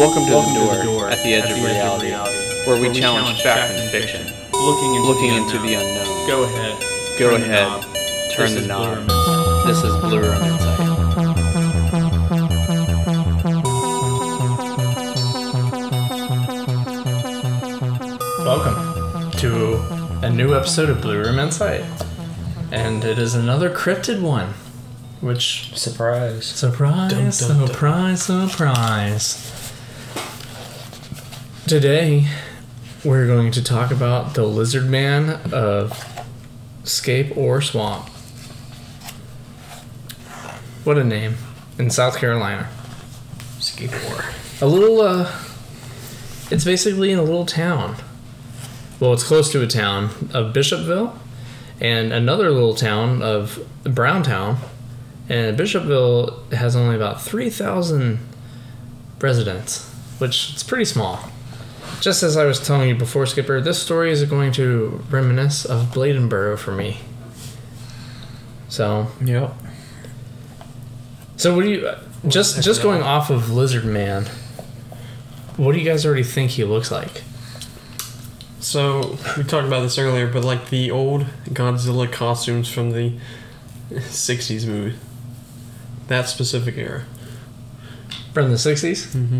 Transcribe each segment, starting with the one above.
Welcome to the door at the edge of reality, where we challenge fact and fiction, looking into the unknown. Go ahead, turn the knob. This is Blue Room Insight. Welcome to a new episode of Blue Room Insight, and it is another cryptid one. Which surprise! Dun, dun, surprise! Today, we're going to talk about the lizard man of Scape Ore Swamp. What a name! In South Carolina. Scape Ore. A little, it's basically in a little town. Well, it's close to a town of Bishopville, and another little town of Browntown. And Bishopville has only about 3,000 residents, which is pretty small. Just as I was telling you before, Skipper, this story is going to reminisce of Bladenboro for me. So, yep. So what do you just going off of Lizard Man? What do you guys already think he looks like? So we talked about this earlier, but like the old Godzilla costumes from the 60s movie. That specific era. From the 60s? Mm-hmm.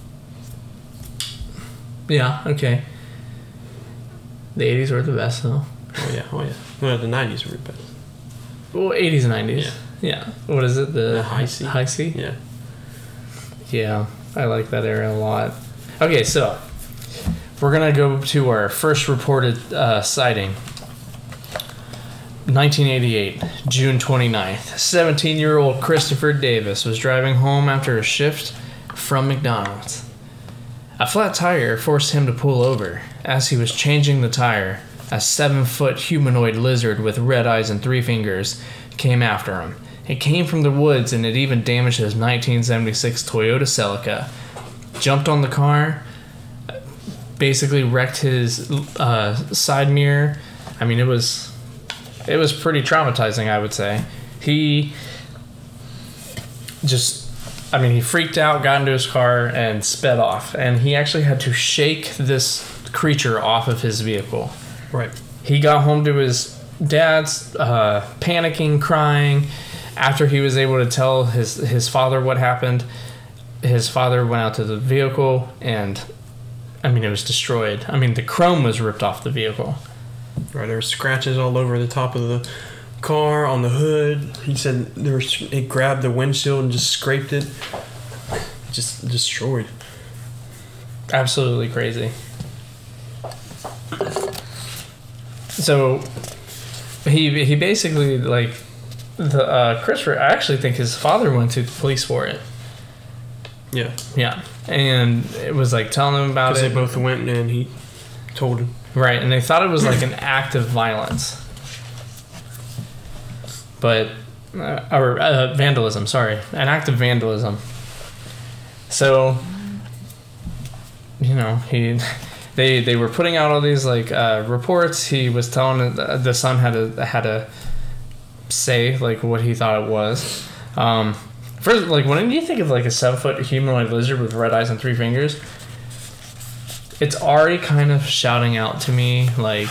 Yeah, okay. The 80s were the best, though. Oh, yeah. Well, the 90s were the best. Well, 80s and 90s. Yeah. What is it? The High C? High C? Yeah. Yeah, I like that era a lot. Okay, so we're going to go to our first reported sighting. 1988, June 29th. 17-year-old Christopher Davis was driving home after a shift from McDonald's. A flat tire forced him to pull over. As he was changing the tire, a 7-foot humanoid lizard with red eyes and 3 fingers came after him. It came from the woods and it even damaged his 1976 Toyota Celica. Jumped on the car, basically wrecked his side mirror. I mean, it was pretty traumatizing, I would say. He freaked out, got into his car, and sped off. And he actually had to shake this creature off of his vehicle. Right. He got home to his dad's, panicking, crying. After he was able to tell his father what happened, his father went out to the vehicle, and, it was destroyed. The chrome was ripped off the vehicle. Right, there were scratches all over the top of the car, on the hood. He said it grabbed the windshield and just scraped it. Just destroyed. Absolutely crazy. So he basically, like, the Christopher, I actually think his father went to the police for it. Yeah. Yeah. And it was like telling him about it. Because they both went and he told him. Right, and they thought it was like an act of violence. But, or vandalism, sorry. An act of vandalism. So, they were putting out all these, like, reports. He was telling the son had to say, like, what he thought it was. First, like, when you think of, like, a 7-foot humanoid lizard with red eyes and 3 fingers, it's already kind of shouting out to me, like,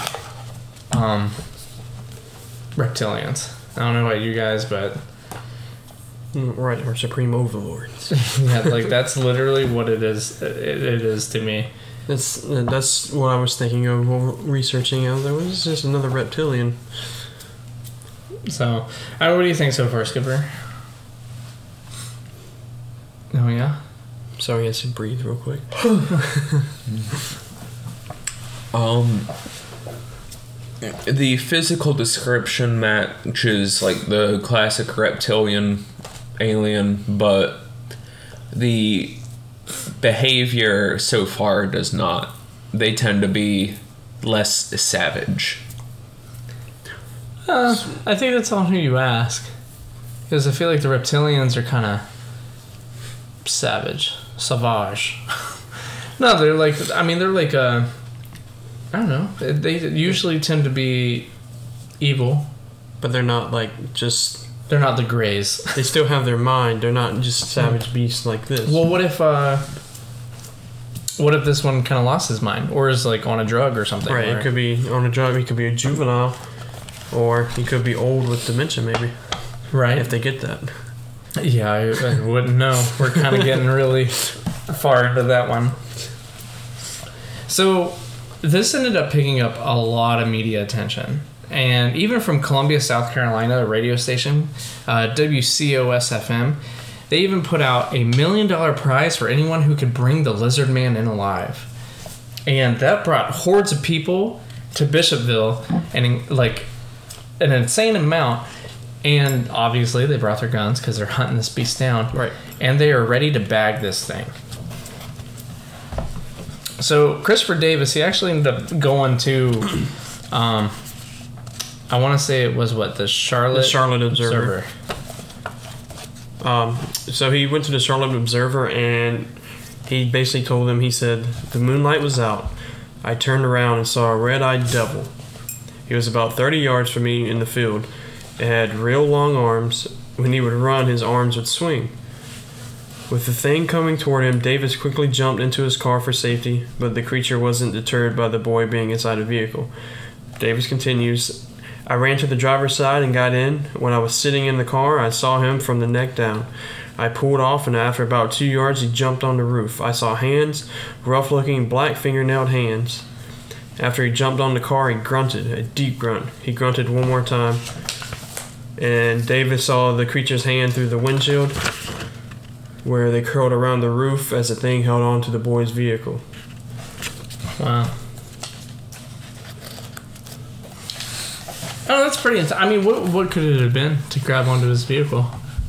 reptilians. I don't know about you guys, but... Right, or supreme overlords. Yeah, like, that's literally what it is. It is to me. That's what I was thinking of while researching. I was like, well, this is just another reptilian. So, what do you think so far, Skipper? Oh, yeah? Sorry, I had to breathe real quick. The physical description matches like the classic reptilian alien, but the behavior so far does not. They tend to be less savage. I think that's on who you ask. Because I feel like the reptilians are kind of savage. No, they're like, I don't know. They usually tend to be evil. But they're not like just... They're not the Greys. They still have their mind. They're not just savage beasts like this. Well, what if what if this one kind of lost his mind, or is like on a drug or something? Right, or- it could be on a drug, he could be a juvenile, or he could be old with dementia, maybe, right. if they get that. Yeah, I wouldn't know. We're kind of getting really far into that one. So this ended up picking up a lot of media attention. And even from Columbia, South Carolina, a radio station, WCOS-FM, they even put out $1 million prize for anyone who could bring the Lizard Man in alive. And that brought hordes of people to Bishopville, and like an insane amount. And obviously they brought their guns because they're hunting this beast down. Right. And they are ready to bag this thing. So Christopher Davis, he actually ended up going to, I want to say it was the Charlotte Observer. So he went to the Charlotte Observer, and he basically told them, he said, the moonlight was out. I turned around and saw a red-eyed devil. He was about 30 yards from me in the field. It had real long arms. When he would run, his arms would swing. With the thing coming toward him, Davis quickly jumped into his car for safety, but the creature wasn't deterred by the boy being inside the vehicle. Davis continues, I ran to the driver's side and got in. When I was sitting in the car, I saw him from the neck down. I pulled off, and after about 2 yards, he jumped on the roof. I saw hands, rough-looking, black fingernailed hands. After he jumped on the car, he grunted, a deep grunt. He grunted one more time, and Davis saw the creature's hand through the windshield, where they curled around the roof as the thing held on to the boy's vehicle. Wow. Oh, that's pretty intense. I mean, what could it have been to grab onto his vehicle?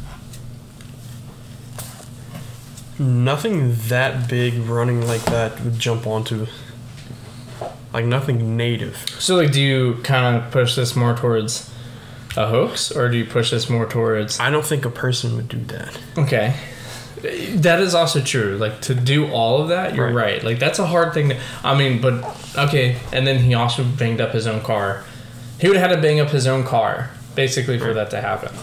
Nothing that big running like that would jump onto. Like, nothing native. So, like, do you kind of push this more towards a hoax, or do you push this more towards... I don't think a person would do that. Okay. That is also true. Like, to do all of that, you're Right. right. Like, that's a hard thing to... I mean, but... Okay, and then he also banged up his own car. He would have had to bang up his own car, basically, for that to happen.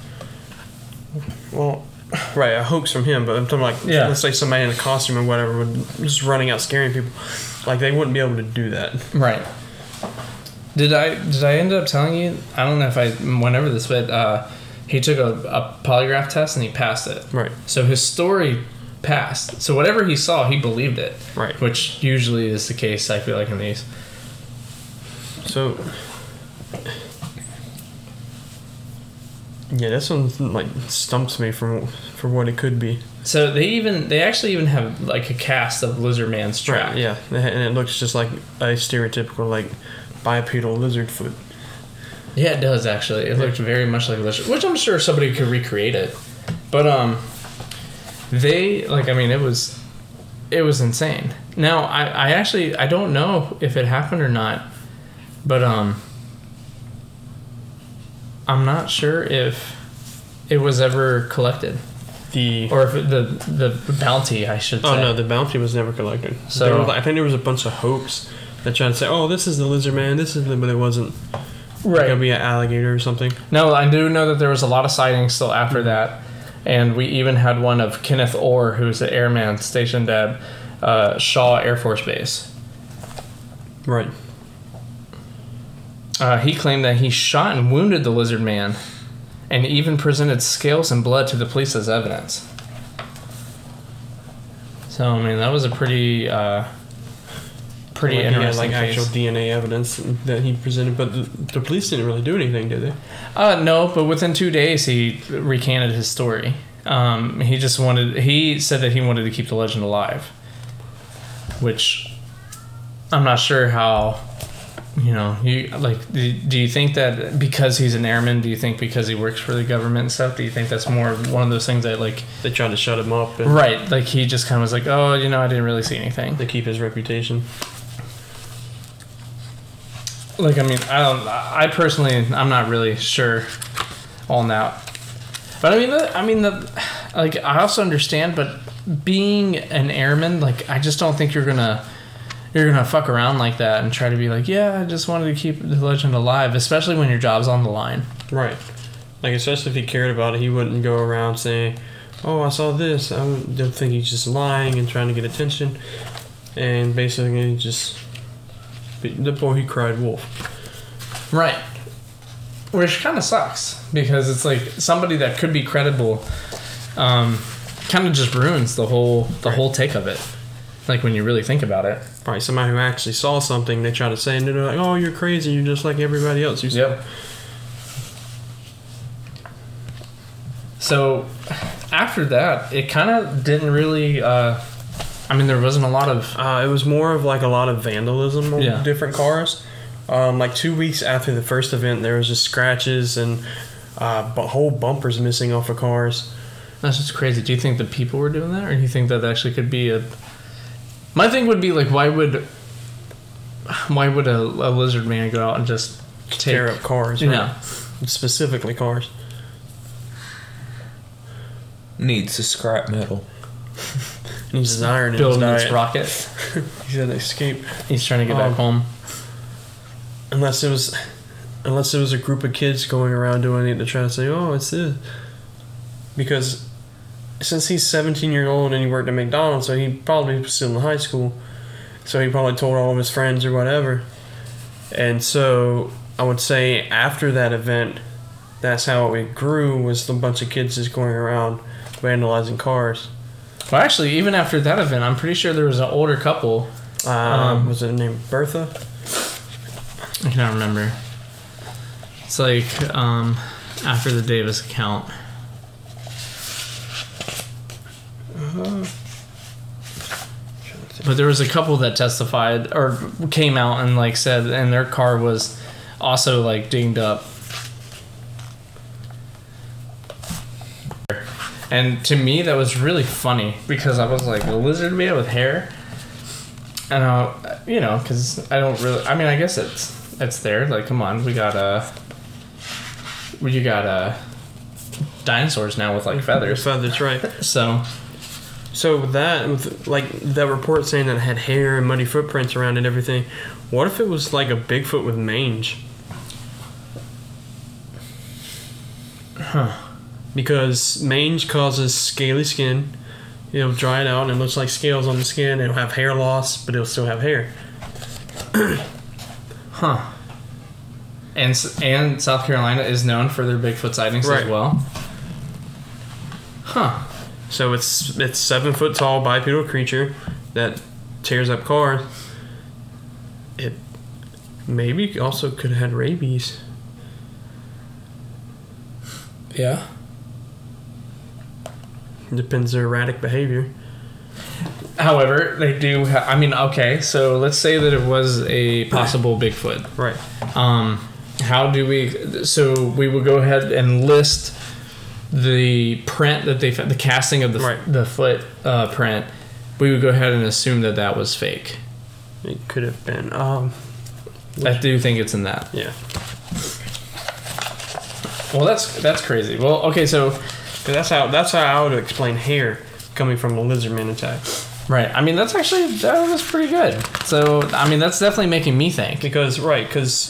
Well, right, a hoax from him, but I'm talking like, Yeah. let's say somebody in a costume or whatever would just running out scaring people. Like, they wouldn't be able to do that. Right. Did I end up telling you? I don't know if I went over this, but he took a polygraph test and he passed it. Right. So his story passed. So whatever he saw, he believed it. Right. Which usually is the case, I feel like, in these. So, yeah, this one like stumps me for what it could be. So they actually even have like a cast of Lizard Man's track. Right, yeah, and it looks just like a stereotypical like bipedal lizard foot. Yeah, it does actually. It looked very much like a lizard, which I'm sure somebody could recreate it. But they like, I mean, it was insane. Now I actually don't know if it happened or not, but I'm not sure if it was ever collected. Or if the bounty, I should say. Oh no, the bounty was never collected. So I think there was a bunch of hopes that tried to say, "Oh, this is the lizard man. This is," but it wasn't. right. Gonna be an alligator or something. No, I do know that there was a lot of sightings still after that, and we even had one of Kenneth Orr, who was an airman stationed at Shaw Air Force Base. Right. He claimed that he shot and wounded the lizard man, and even presented scales and blood to the police as evidence. So, I mean, that was a pretty He had interesting like case. actual DNA evidence that he presented, but the police didn't really do anything, did they? No, but within 2 days he recanted his story. He said that he wanted to keep the legend alive, which I'm not sure how. Do you think that because he's an airman, do you think because he works for the government and stuff, do you think that's more one of those things that, like... They tried to shut him up. And Right, like he just kind of was like, oh, I didn't really see anything. to keep his reputation. Like, I personally, I'm not really sure on that. But I also understand, but being an airman, like, I just don't think you're gonna fuck around like that and try to be like, yeah, I just wanted to keep the legend alive, especially when your job's on the line. Right. Like, especially if he cared about it, he wouldn't go around saying, oh, I saw this. I don't think he's just lying and trying to get attention. and basically just the boy he cried wolf. Right. Which kind of sucks because it's like somebody that could be credible, kind of just ruins the whole take of it. Like when you really think about it. Probably somebody who actually saw something, they try to say, and they're like, "Oh, you're crazy. You're just like everybody else." Yep. So after that, it kind of didn't really. There wasn't a lot of. It was more of like a lot of vandalism on different cars. Like 2 weeks after the first event, there was just scratches and whole bumpers missing off of cars. That's just crazy. Do you think the people were doing that, or do you think that actually could be a? My thing would be like, why would a lizard man go out and just tear up cars? Right? Yeah, specifically cars. Needs the scrap metal. Needs his iron in his building diet. its rocket. He's had to escape. He's trying to get back home. Unless it was a group of kids going around doing it to try to say, "Oh, it's this," because since he's 17 years old and he worked at McDonald's, so he probably was still in high school, so he probably told all of his friends or whatever. And so I would say after that event, that's how it grew, was a bunch of kids just going around vandalizing cars. Well, actually, even after that event, I'm pretty sure there was an older couple. Was it named Bertha? I can't remember. It's like after the Davis account. But there was a couple that testified or came out and like said, and their car was also like dinged up. And to me, that was really funny because I was like, a lizard man with hair, and because I don't really. I mean, I guess it's there. Like, come on, you got dinosaurs now with like feathers. Feathers, right? So with that report saying that it had hair and muddy footprints around it and everything, what if it was like a Bigfoot with mange? Huh. Because mange causes scaly skin. It'll dry it out and it looks like scales on the skin. It'll have hair loss, but it'll still have hair. Huh. And South Carolina is known for their Bigfoot sightings as well. Huh. So it's 7 foot tall bipedal creature that tears up cars. It maybe also could have had rabies. Yeah. Depends their erratic behavior. However, they do. Okay. So let's say that it was a possible Bigfoot. Right. How do we? So we would go ahead and list the print that they found, the casting of the foot print. We would go ahead and assume that was fake. It could have been. I do think it's in that. Yeah. Well, that's crazy. Well, okay, so that's how I would explain hair coming from a lizardman attack. Right. I mean, that was pretty good. So, I mean, that's definitely making me think. Because my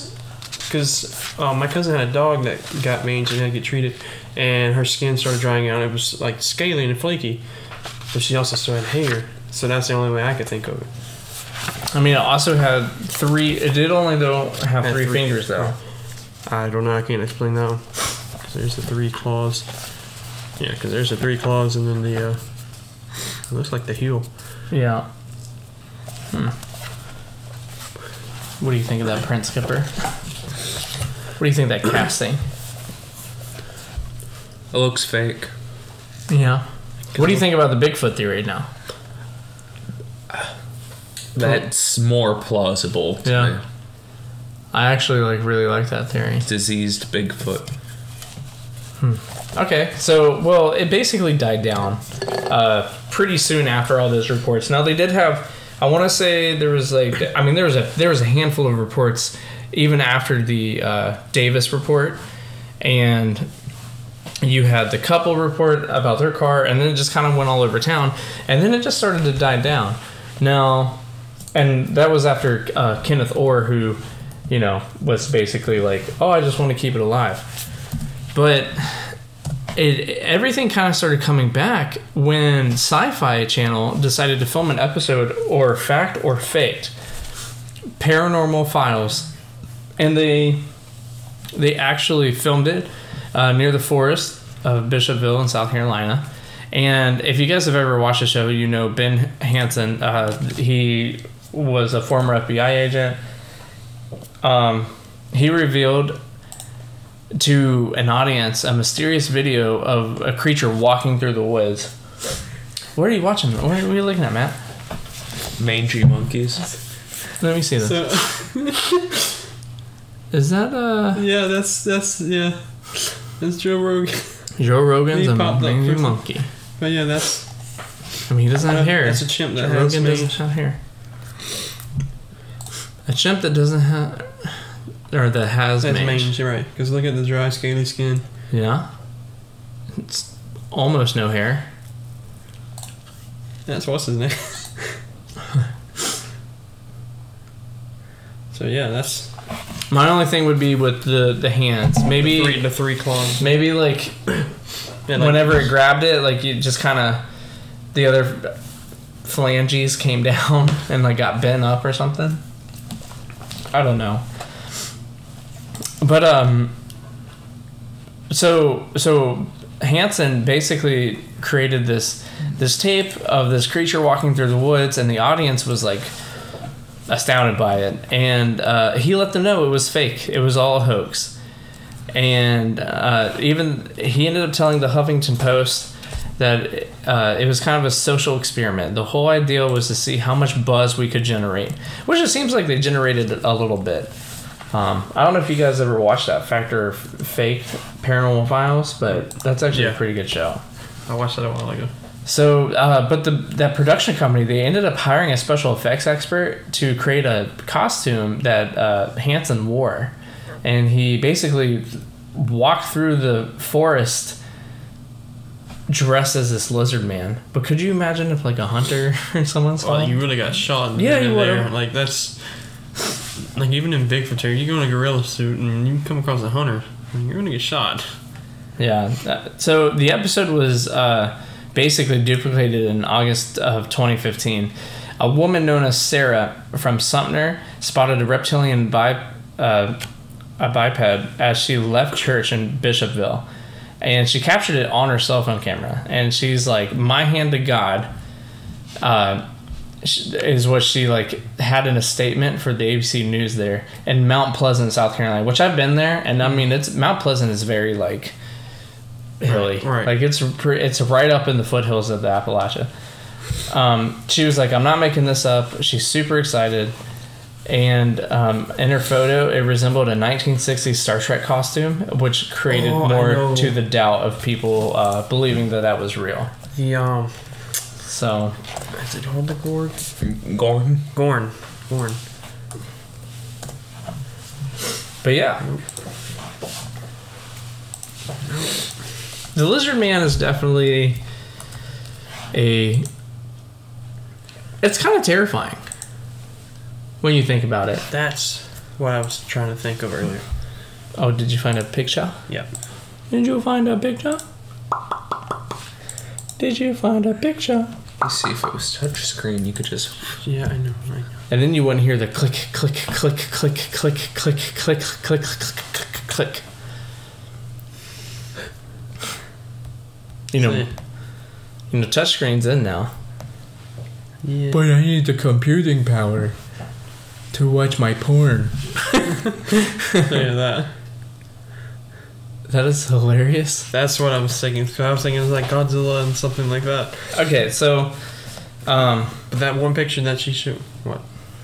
cousin had a dog that got mange and had to get treated, and her skin started drying out. It was like scaly and flaky, but she also still had hair. So that's the only way I could think of it. I mean, it also had 3. It did only have 3 fingers though. I don't know. I can't explain that one. There's the 3 claws. Yeah, because there's the 3 claws, and then it looks like the heel. Yeah. What do you think of that print, Skipper? What do you think of that casting? It looks fake. Yeah. What do you think about the Bigfoot theory now? That's more plausible to me. I actually really like that theory. Diseased Bigfoot. Okay, so it basically died down pretty soon after all those reports. Now they did have, I want to say there was there was a handful of reports even after the Davis report, and you had the couple report about their car, and then it just kind of went all over town, and then it just started to die down. Now, and that was after Kenneth Orr, who, was basically like, oh, I just want to keep it alive. But everything kind of started coming back when Sci-Fi Channel decided to film an episode, or fact or faked, Paranormal Files, and they actually filmed it near the forest of Bishopville in South Carolina. And if you guys have ever watched the show, you know Ben Hansen. He was a former FBI agent. He revealed to an audience a mysterious video of a creature walking through the woods. What are you watching? What are you looking at, Matt? Mangy monkeys. Let me see this. So, Is that yeah, that's Joe Rogan. Joe Rogan's He a popped up mangy for- monkey? But yeah, that's I mean, he doesn't have hair. That's a chimp that Joe has Rogan mange. doesn't have hair. A chimp that doesn't have, or that has That's mange. mange, you're right. Because look at the dry, scaly skin. Yeah. It's almost no hair. That's what's his name. So yeah, that's My only thing would be with the hands. Maybe the three claws. maybe like Yeah, like- whenever it grabbed it, like you just kind of the other phalanges came down and like got bent up or something. I don't know. But so Hansen basically created this tape of this creature walking through the woods, and the audience was like astounded by it, and he let them know it was fake. It was all a hoax. And even he ended up telling the Huffington Post that it was kind of a social experiment. The whole idea was to see how much buzz we could generate, which it seems like they generated a little bit. I don't know if you guys ever watched that Fact or Fake Paranormal Files, but that's actually a Yeah. pretty good show. I watched that a while ago. So, but that production company, they ended up hiring a special effects expert to create a costume that Hansen wore. And he basically walked through the forest dressed as this lizard man. But could you imagine if like a hunter or someone saw Well, him? you really got shot. Yeah, in you there. would've. Like that's like even in Bigfoot territory, you go in a gorilla suit and you come across a hunter, you're gonna get shot. Yeah. So the episode was basically duplicated in August of 2015. A woman known as Sarah from Sumter spotted a reptilian a biped as she left church in Bishopville, and she captured it on her cell phone camera. And she's like, "My hand to God," is what she like had in a statement for the ABC News there in Mount Pleasant, South Carolina, which I've been there, and I mean it's Mount Pleasant is very like hilly, Right. like it's right up in the foothills of the Appalachia. She was like, "I'm not making this up." She's super excited, and in her photo, it resembled a 1960s Star Trek costume, which created Oh, I more know. to the doubt of people believing that was real. The So is it called the gourd? Gorn. Gorn. but yeah, the lizard man is definitely it's kind of terrifying when you think about it. That's what I was trying to think of earlier. Oh, did you find a picture? Yep. Did you find a picture? Did you find a picture? You see, if it was touchscreen, you could just. Yeah, I know. And then you wouldn't hear the click, click, click, click, click, click, click, click, click, click. You know, touchscreen's in now. Yeah. But I need the computing power to watch my porn. Yeah, that. That is hilarious. That's what I was thinking. 'Cause I was thinking it was like Godzilla and something like that. Okay, so, But that one picture that she showed. What?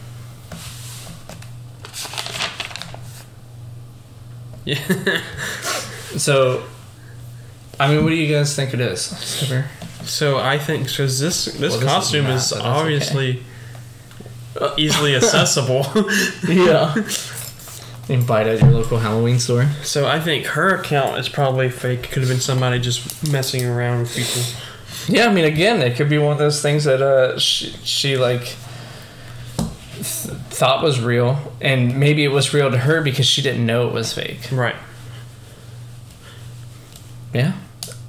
Yeah. so, I mean, what do you guys think it is? Skipper? So I think because this Well, this costume is is not, but that's obviously easily accessible. Yeah. You can buy it at your local Halloween store. So I think her account is probably fake. Could have been somebody just messing around with people. Yeah, I mean, again, it could be one of those things that she like thought was real, and maybe it was real to her because she didn't know it was fake. Right. Yeah.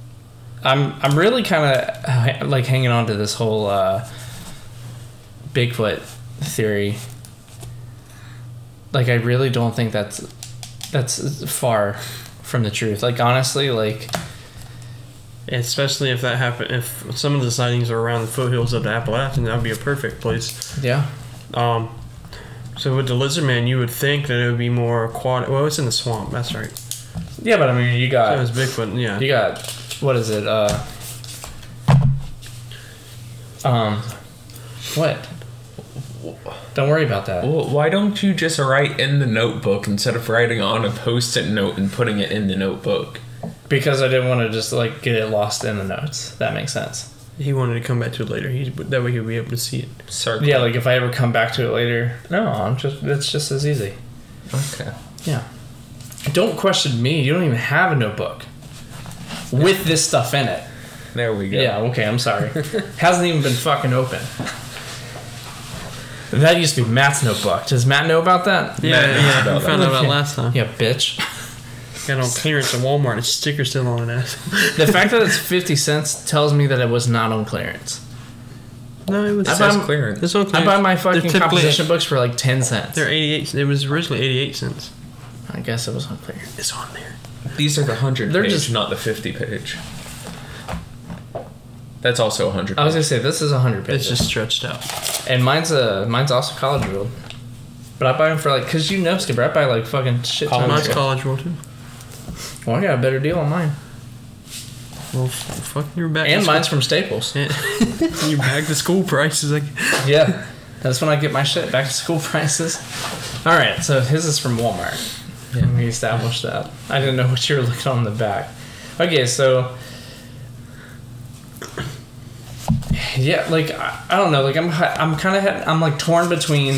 I'm really kind of like hanging on to this whole Bigfoot theory. Like, I really don't think that's far from the truth. Like, honestly, like, especially if that happened, if some of the sightings are around the foothills of the Appalachians, that would be a perfect place. yeah. So with the lizard man, you would think that it would be more aquatic. Well, it's in the swamp. That's right. Yeah, but I mean, you got So it's Bigfoot. Yeah. you got what is it? What? Don't worry about that. Well, why don't you just write in the notebook instead of writing on a post-it note and putting it in the notebook? Because I didn't want to just like get it lost in the notes. That makes sense. He wanted to come back to it later. That way he'll be able to see it. Circle. Yeah, like if I ever come back to it later, it's just as easy. Okay. Yeah. Don't question me. You don't even have a notebook with this stuff in it. There we go. Yeah, okay, I'm sorry. Hasn't even been fucking open. That used to be Matt's notebook. Does Matt know about that? Yeah. We found out about last time. Yeah, bitch. Got on clearance at Walmart. Its sticker's still on it. The fact that it's 50 cents tells me that it was not on clearance. No, it was. It says clearance. It's on I clearance. buy my fucking They're typically- composition books for like 10 cents. They're 88. It was originally 88 cents. I guess it was on clearance. It's on there. These are the 100 They're page, just- not the 50 page. That's also 100 I was gonna say this is 100 It's pages, just stretched out. and mine's also college ruled. But I buy them for like, cause you know, Skipper, I buy like fucking shit tons. Mine's college roll too. Well, I got a better deal on mine, Well, fuck your back. and to mine's from Staples. school. Your back to school prices. Like, Yeah, that's when I get my shit back to school prices. All right, so his is from Walmart. Yeah, we established that. I didn't know what you were looking on the back. Okay, so yeah, like I don't know, like I'm kind of I'm like torn between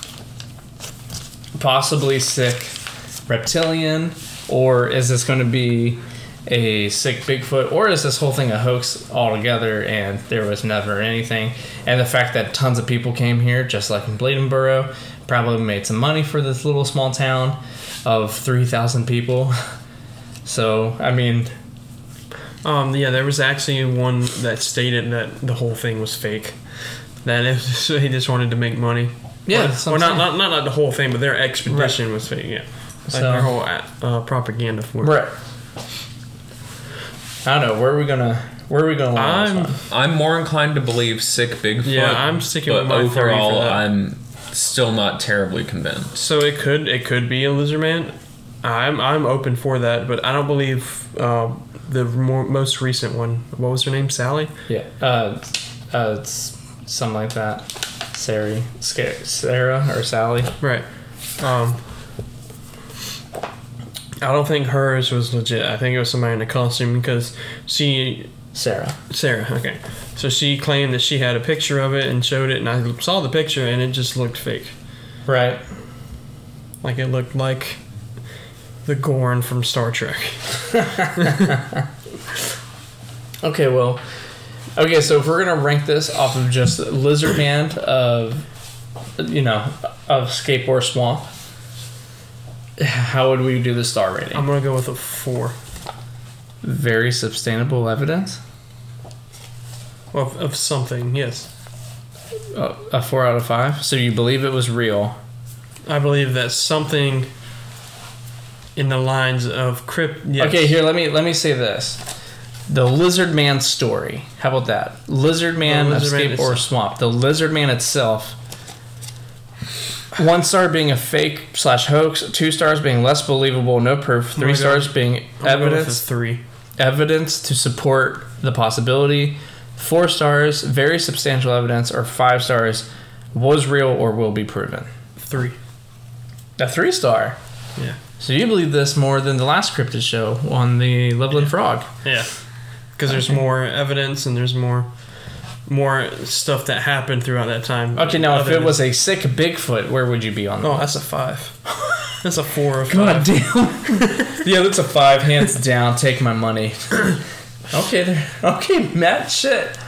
possibly sick reptilian, or is this going to be a sick Bigfoot, or is this whole thing a hoax altogether and there was never anything? And the fact that tons of people came here, just like in Bladenboro, probably made some money for this little small town of 3,000 people. So, I mean, yeah, there was actually one that stated that the whole thing was fake. That so he just wanted to make money. yeah, Well, that's what I'm saying. not the whole thing, but their expedition was fake. Yeah, like So- their whole propaganda for it. Right. I don't know. Where are we gonna land on this one? I'm more inclined to believe sick Bigfoot. Yeah, I'm sticking but with my theory for overall, that. I'm still not terribly convinced. So it could be a lizard man. I'm open for that, but I don't believe the most recent one. What was her name? Sally. Yeah. It's something like that. Sarah or Sally. Right. I don't think hers was legit. I think it was somebody in a costume because Sarah. Okay. So she claimed that she had a picture of it and showed it, and I saw the picture and it just looked fake. Right. Like it looked like the Gorn from Star Trek. Okay, well, so if we're gonna rank this off of just Lizard Man of Skateboard Swamp, how would we do the star rating? I'm gonna go with a 4. Very substantial evidence. Of something, yes. A 4 out of 5. So you believe it was real? I believe that something in the lines of yes. Okay, here let me say this: the Lizard Man story. How about that? Lizard Man of Lizard Man Skateboard itself. Swamp. The Lizard Man itself. 1 star being a fake / hoax. 2 stars being less believable, no proof. 3 gonna go- stars being I'm gonna go with a evidence 3. evidence to support the possibility. 4 stars, very substantial evidence, or 5 stars, was real or will be proven. 3. A 3 star. Yeah. So you believe this more than the last cryptid show on the Loveland Frog. Yeah. Because there's more evidence and there's more stuff that happened throughout that time. Okay, now if Other it was a sick Bigfoot, where would you be on that? Oh, that's a 5. That's a 4 or 5. God damn. Yeah, that's a 5, hands down. Take my money. Okay, Matt, shit.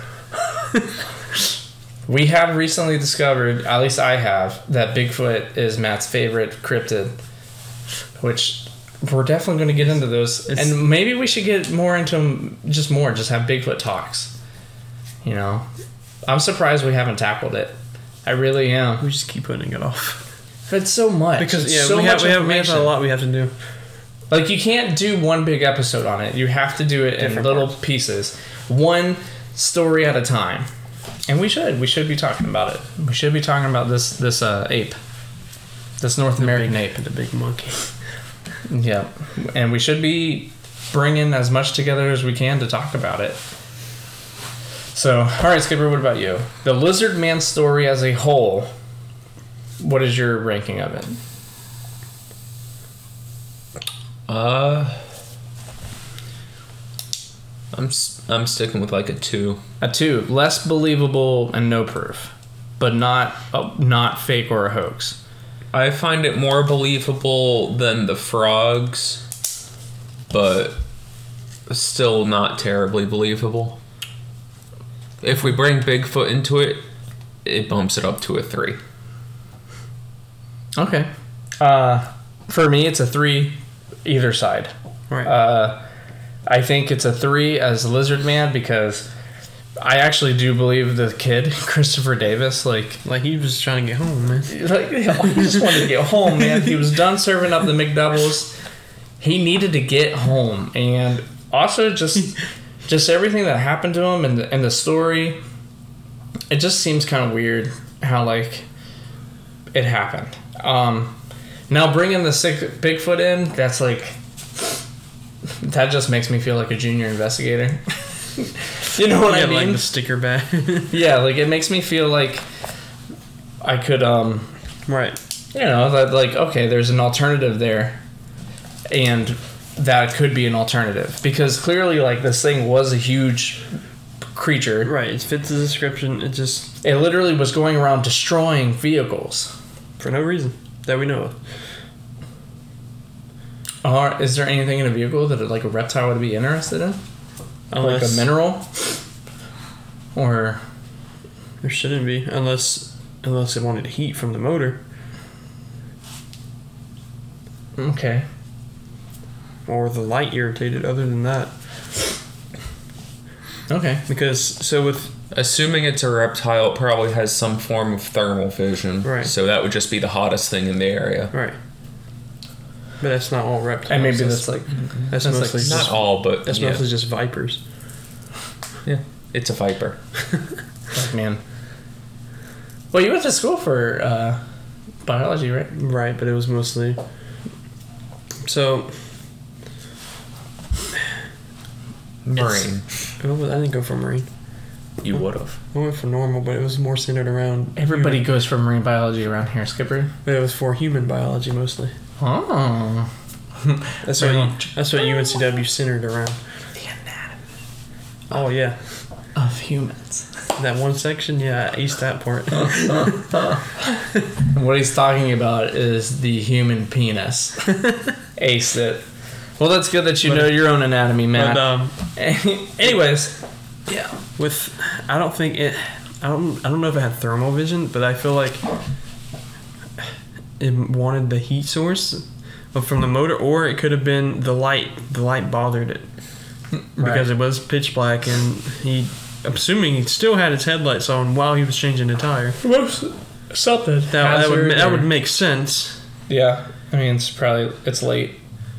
We have recently discovered, at least I have, that Bigfoot is Matt's favorite cryptid, which we're definitely going to get into those. It's- And maybe we should get more into 'em, just have Bigfoot talks. You know? I'm surprised we haven't tackled it. I really am. We just keep putting it off. It's so much. Because, It's yeah, so we much have a information. lot we have to do. Like, you can't do one big episode on it. You have to do it in Different little parts. pieces. One story at a time. And we should. We should be talking about it. We should be talking about this ape. This North American ape. The big monkey. Yeah. And we should be bringing as much together as we can to talk about it. So, alright, Skipper, what about you? The Lizard Man story as a whole, what is your ranking of it? I'm sticking with like a 2. A 2. Less believable and no proof. But not fake or a hoax. I find it more believable than the frogs, but still not terribly believable. If we bring Bigfoot into it, it bumps it up to a 3. Okay. For me, it's a 3 either side. Right. I think it's a 3 as Lizard Man because I actually do believe the kid, Christopher Davis, like he was trying to get home, man. he just wanted to get home, man. He was done serving up the McDoubles. He needed to get home. And also just everything that happened to him and the story, it just seems kind of weird how, like, it happened. Now bringing the Bigfoot in, that's like... That just makes me feel like a junior investigator. You know what I mean? Like the sticker bag. Yeah, like it makes me feel like I could, Right. you know, that like, okay, there's an alternative there. And that could be an alternative. Because clearly, like, this thing was a huge creature. Right. It fits the description. It just, It literally was going around destroying vehicles. for no reason that we know of. Is there anything in a vehicle that like a reptile would be interested in? Like a Unless mineral? Or... there shouldn't be, unless it wanted heat from the motor Okay. or the light irritated. Other than that, Okay. because so with Assuming it's a reptile, it probably has some form of thermal vision. Right. So that would just be the hottest thing in the area. right, but that's not all reptiles. And maybe that's like... that's that's mostly like Not just, all, but that's yeah. mostly just vipers. Yeah. It's a viper. Like, man. Well, you went to school for biology, right? Right, but it was mostly so. Marine. I didn't go for marine. You would have. I went for normal, but it was more centered around Everybody human. goes for marine biology around here, Skipper. But it was for human biology mostly. Oh. That's Very what much. that's what UNCW centered around. The anatomy Oh yeah, of humans. that one section. Yeah, I aced that part. And what he's talking about is the human penis. Ace it. Well, that's good that you know your own anatomy, Matt. But Anyways. Yeah. I don't think it. I don't know if it had thermal vision, but I feel like it wanted the heat source from the motor, or it could have been the light. The light bothered it because it was pitch black, and I'm assuming he still had his headlights on while he was changing the tire. Something. That would make sense. Yeah. I mean, it's late.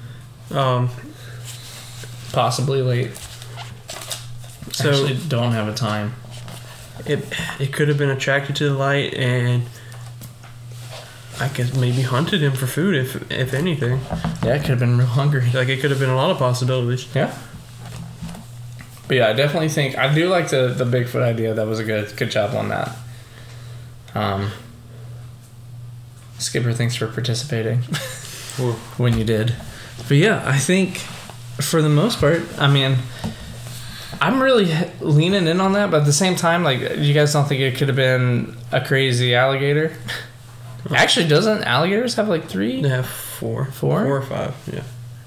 Possibly late. So Actually, don't have a time. it could have been attracted to the light, and I guess maybe hunted him for food, if anything. Yeah, it could have been real hungry. Like it could have been a lot of possibilities. Yeah. But yeah, I definitely think I do like the Bigfoot idea. That was a good job on that. Skipper, thanks for participating when you did. But yeah, I think for the most part, I mean, I'm really leaning in on that. But at the same time, like, you guys don't think it could have been a crazy alligator? Actually, doesn't alligators have like 3? They have 4. 4? 4 or 5, yeah.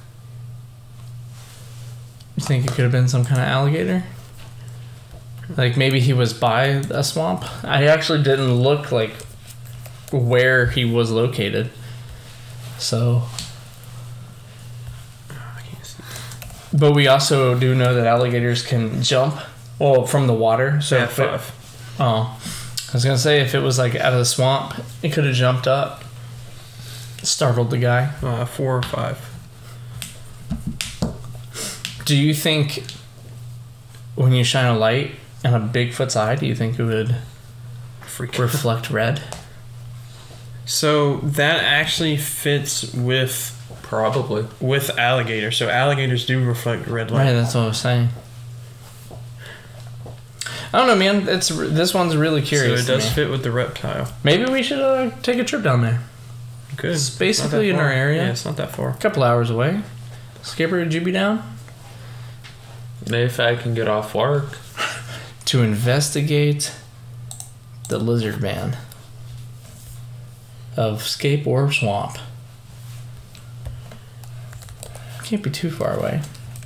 You think it could have been some kind of alligator? Like maybe he was by a swamp? I actually didn't look like where he was located. So But we also do know that alligators can jump, well, from the water. So Yeah, if it- 5. Oh, I was gonna say if it was like out of the swamp, it could have jumped up, startled the guy. 4 or 5. Do you think when you shine a light in a Bigfoot's eye, do you think it would Freak. reflect red? So that actually fits Probably. with alligators. So alligators do reflect red Right, light. that's what I was saying. I don't know, man. This one's really So curious. it to does me. fit with the reptile. Maybe we should take a trip down there. Good. It's Not basically that in our far. area. Yeah, it's not that far. A couple hours away. Skipper, would you be down If I can get off work. to investigate the lizard man of Scape or Swamp? Can't be too far away.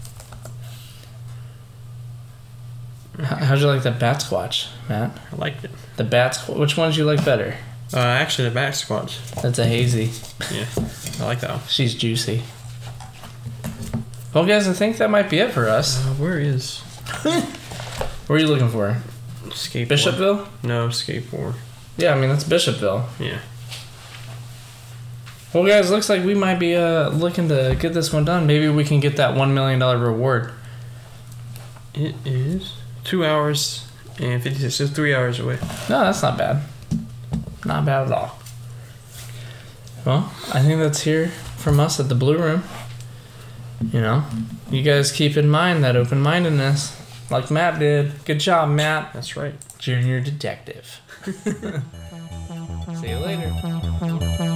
How'd you like that bat squatch, Matt? I liked it. The bat. Which ones you like better? Actually, the back squatch. That's a hazy. Yeah, I like that one. She's juicy. Well, guys, I think that might be it for us. Where is What are you looking for? skateboard? Bishopville? No, skateboard. Yeah, I mean that's Bishopville. Yeah. Well, guys, looks like we might be looking to get this one done. Maybe we can get that $1 million reward. It is 2 hours and 56. So 3 hours away. No, that's not bad. Not bad at all. Well, I think that's here from us at the Blue Room. You know, you guys keep in mind that open-mindedness, like Matt did. Good job, Matt. That's right. Junior detective. See you later.